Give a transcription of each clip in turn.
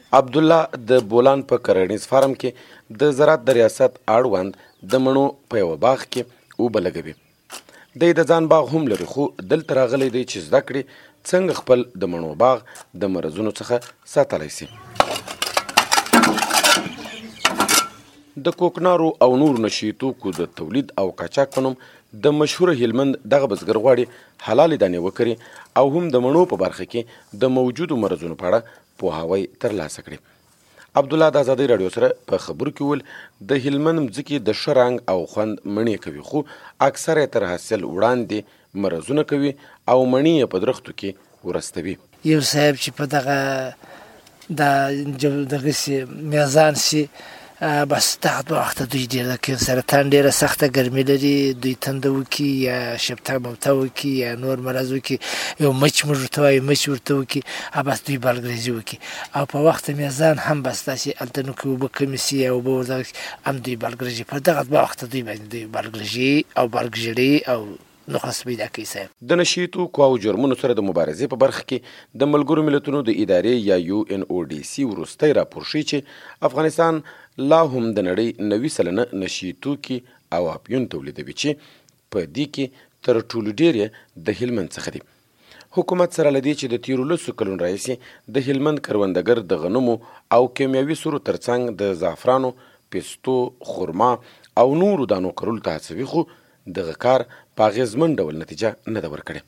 عبدالله د بولان په کرهنیز فارم کې د زراعت د ریاست اړوند د مڼو په یوه باغ کې اوبه لګوي. دی د ځان باغ هم لري، خو دلته راغلی دی چې زده کړي څنګه خپل د مڼو باغ د مرضونو څخه ساتلی سي. د کوکنارو او نور نشي توکو د تولید او قاچاق په نوم د مشهور هلمند دغه بزګر غواړي حلالې دانې وکړي او هم د مڼو په برخه کې د موجودو مرضونو په اړه پوهاوی ترلاسه کړي. عبدالله د ازادۍ راډیو سره په خبرو کې وویل د هلمند مځکې د ښه رنګ او خوند مڼې کوي، خو اکثره یې تر حاصل وړاندې مرضونه کوي او مڼې یې په درختو کې ورستوي. یو صاحب چې په دغه میزان سي بس دغه وخت دوی ډېر د سرطان ډېره سخته ګرمي لري، دوی تنده وکړي یا شپته ممته وکړي یا نور مرض وکړي، یو مچ موږ ورته وایو مچ ورته وکړي، بس دوی بالګریزي وکړي او په وخت میزان هم بس داسې هلته نو که اوبه کمې سي یا اوبه ورته هم دوی بالګریزي په دغه وخت دوی باندې دوی بالګریزي او بالګژړي او نقص پیدا کوي. صاحب د نشي توکو او جرمونو سره د مبارزې په برخه کې د ملګرو ملتونو د ادارې یا UNODC وروستی راپور ښیي چې افغانستان لا هم د نړۍ 90% نشي توکي او اپیون تولیدوي چې په دې کې تر ټولو ډېر د هلمند څخه دي. حکومت سره له دې چې د تیرو 10 کلونو راهیسې د هلمند کروندګر د غنمو او کیمیاوي سرو ترڅنګ د زعفرانو، پستو، خرما او نورو دانو کرلو ته هڅوي، خو دغه کار په اغېزمن ډول نتیجه نه ده ورکړې.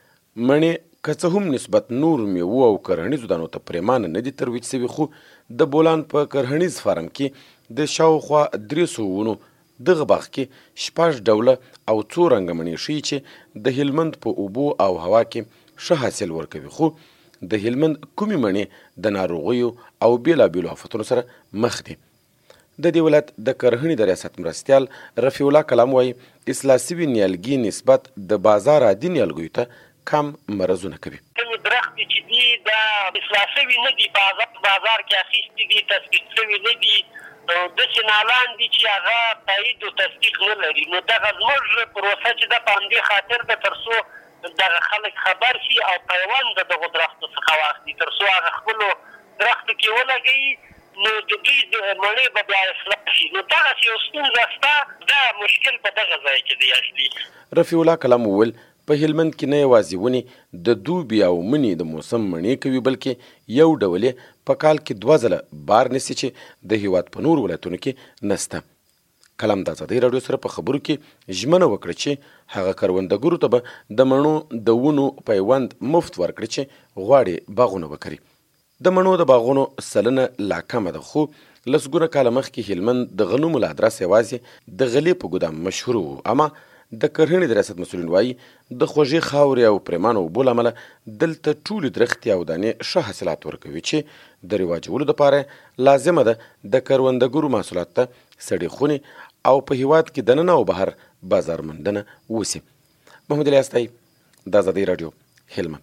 مڼې که څه هم نسبت نور میوو او کرهنیزو دانو ته پرېمانه نه دي ترویج سوي، خو د بولان په کرهنیز فارم کې د شاوخوا 300 ونو دغه باغ کې 6 ډوله او 2 رنګه مڼې ښیي چې د هلمند په اوبو او هوا کې ښه حاصل ورکوي، خو د هلمند کومې مڼې د ناروغیو او بېلابېلو آفتونو سره مخ دي. د دې ولایت د کرهنې د ریاست مرستیال رفیع الله کلام وایي اصلاح سوي نیالګي نسبت د بازار عادي نیالګیو ته کم مرضونه کوي. کومې درختې چې دي دا اصلاح سوي نه دي، بازار کې اخیستي دي، تصدیق سوي نه دي، داسې نالان دي چې هغه تایید او تصدیق نه لري. نو دغه زموږ پروسه چې ده په همدې خاطر ده تر څو دغه خلک خبر شي او پیوند د دغو درختو څخه واخلي، تر څو هغه خپلو درختو کې ولګوي، نو د دوی د مڼې به بیا اصلاح شي. نو دغسې یو ستونزه شته، دا مشکل په دغه ځای کې دی اصلي. رفیع الله کلام وویل په هلمند کې نه یوازې ونې د دوبي او مني د موسم مڼې کوي، بلکې یو ډول یې په کال کې 2 ځله بار نیسي چې د هیواد په نور ولایتونو کې نسته. کلام د ازادۍ راډیو سره په خبرو کې ژمنه وکړه چې هغه کروندګرو ته به د مڼو د ونو پیوند مفت ورکړي چې غواړي باغونه وکري. د مڼو د باغونو سلنه لا کمه ده، خو لسګونه کاله مخکې هلمند د غنمو له ادرس یوازې د غلې په ګدام مشهور و، اما د کرهنې د ریاست مسؤلین وایي د خوږې خاورې او پرېمانه اوبو له امله دلته ټولې درختې او دانې ښه حاصلات ورکوي چې د رواجولو دپاره لازمه ده د کروندګرو محصولاتو ته سړې خونې او په هیواد کې دننه او بهر بازار موندنه وسي. محمد علي استایي، د ازادۍ راډیو، هلمند.